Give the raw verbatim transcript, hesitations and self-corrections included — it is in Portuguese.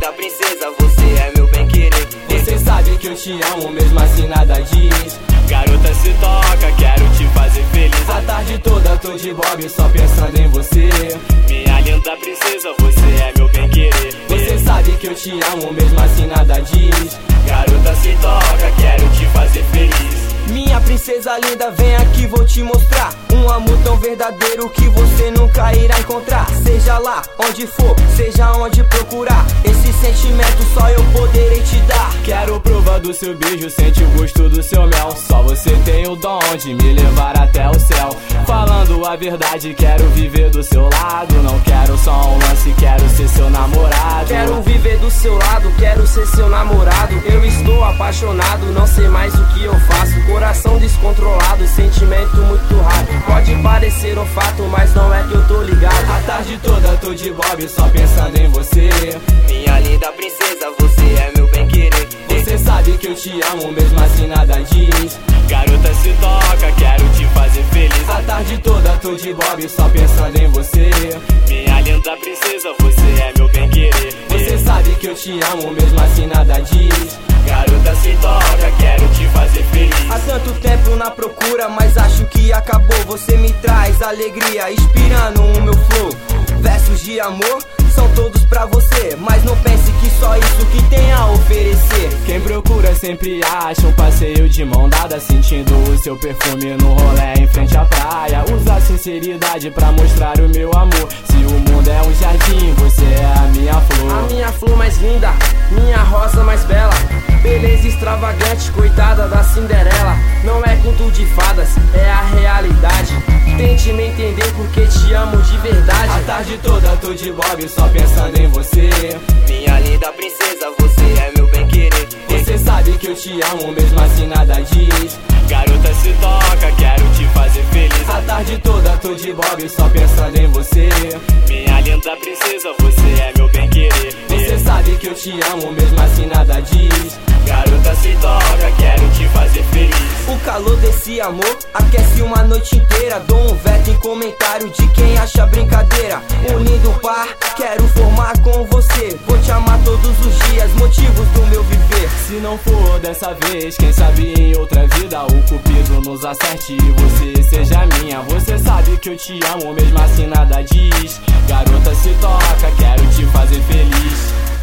linda princesa, você é meu bem querer. Você sabe que eu te amo, mesmo assim nada diz. Garota, se toca, quero te fazer feliz. A tarde toda tô de bob, só pensando em você. Minha linda princesa, você é meu bem querer. Você sabe que eu te amo, mesmo assim nada diz. Garota, se toca, quero te fazer feliz. Minha princesa linda, vem aqui, vou te mostrar um amor tão verdadeiro que você nunca irá encontrar. Seja lá onde for, seja onde procurar, esse sentimento só eu poderei te dar. Quero prova do seu beijo, sente o gosto do seu mel. Só você tem o dom de me levar até o céu. Falando a verdade, quero viver do seu lado. Não quero só um lance, quero ser seu namorado. Quero viver do seu lado, quero ser seu namorado. Eu estou apaixonado, não sei mais o que eu faço. Coração descontrolado, sentimento muito raro. Pode parecer um fato, mas não é que eu tô ligado. A tarde toda tô de bob, só pensando em você. Minha linda princesa, você é meu bem querer. Você sabe que eu te amo, mesmo assim nada diz. Garota, se toca, quero te fazer feliz. A tarde toda tô de bob, só pensando em você. Minha linda princesa, você é meu bem querer. Você sabe que eu te amo, mesmo assim nada diz. Garota, se toca, quero te fazer feliz. Há tanto tempo na procura, mas acho que acabou. Você me traz alegria, inspirando o meu flow. Versos de amor são todos pra você, mas não pense que só isso que tem a oferecer. Quem procura sempre acha um passeio de mão dada, sentindo o seu perfume no rolê em frente à praia. Usa a sinceridade pra mostrar o meu amor. Se o mundo é um jardim, você é a minha flor. A minha flor mais linda, minha rosa mais bela. Beleza extravagante, coitada da Cinderela. Não é conto de fadas, é a realidade. Tente me entender porque te amo de verdade. A tarde toda tô de bob, só pensando em você. Minha linda princesa, você é meu bem querer. Você sabe que eu te amo, mesmo assim nada diz. Garota, se toca, quero te fazer feliz. A tarde toda tô de bob, só pensando em você. Minha linda princesa, você é meu bem querer. Você sabe que eu te amo, mesmo assim nada diz. Garota, se toca, quero te fazer feliz. O calor desse amor aquece uma noite inteira. Dou um veto em comentário de quem acha brincadeira. Um lindo par, quero formar com você. Vou te amar todos os dias, motivos do meu viver. Se não for dessa vez, quem sabe em outra vida o cupido nos acerte e você seja minha. Você sabe que eu te amo, mesmo assim nada diz. Garota, se toca, quero te fazer feliz.